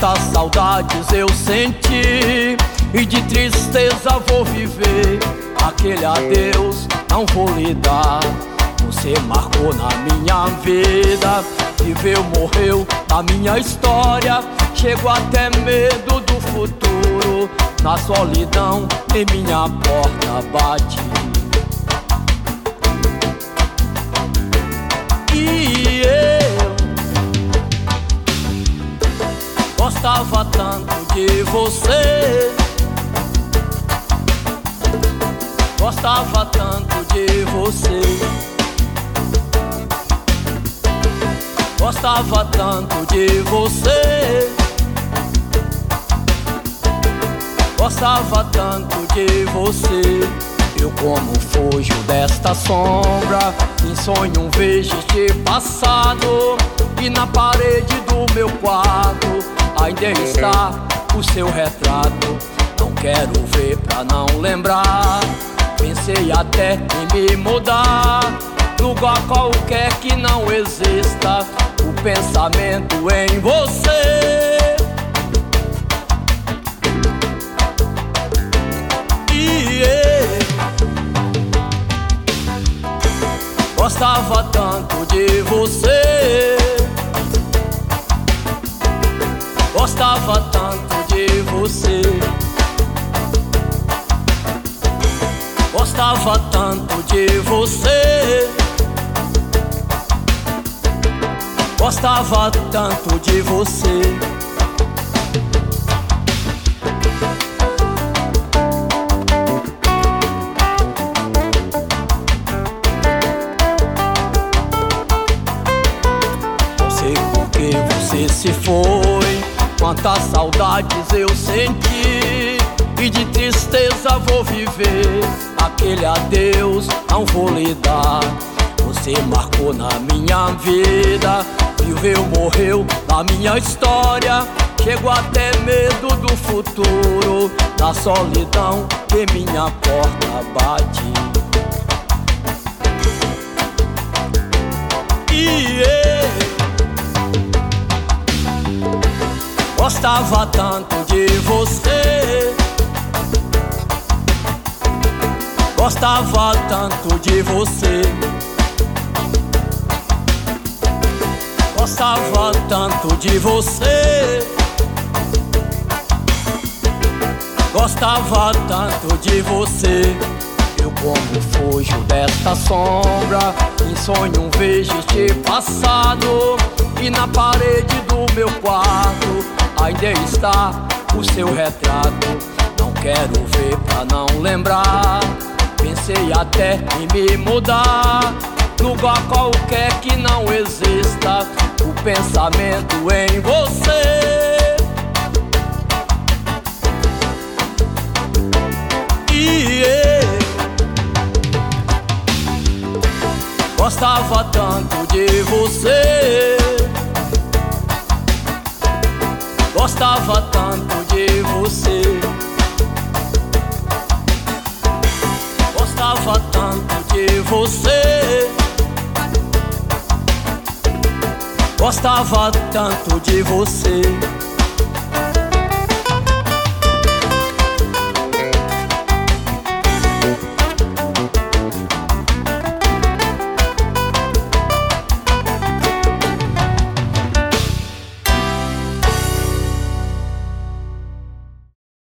Quantas saudades eu senti e de tristeza vou viver. Aquele adeus não vou lhe dar. Você marcou na minha vida, viveu, morreu na minha história. Chego até medo do futuro, na solidão em minha porta bate. E eu gostava tanto de você, gostava tanto de você, gostava tanto de você, gostava tanto de você. Eu como fujo desta sombra, em sonho vejo este passado, e na parede do meu quarto ainda está o seu retrato. Não quero ver pra não lembrar, pensei até em me mudar, lugar qualquer que não exista o pensamento em você. Gostava tanto de você, gostava tanto de você, gostava tanto de você, gostava tanto de você. Você se foi, quantas saudades eu senti e de tristeza vou viver. Aquele adeus não vou lhe dar. Você marcou na minha vida, viveu, morreu na minha história. Chego até medo do futuro, na solidão que minha porta bate. E eu gostava tanto de você, gostava tanto de você, gostava tanto de você, gostava tanto de você. Eu como fujo desta sombra, em sonho vejo este passado, e na parede do meu quarto ainda está o seu retrato. Não quero ver pra não lembrar, pensei até em me mudar, lugar qualquer que não exista o pensamento em você. E eu gostava tanto de você, gostava tanto de você, gostava tanto de você, gostava tanto de você.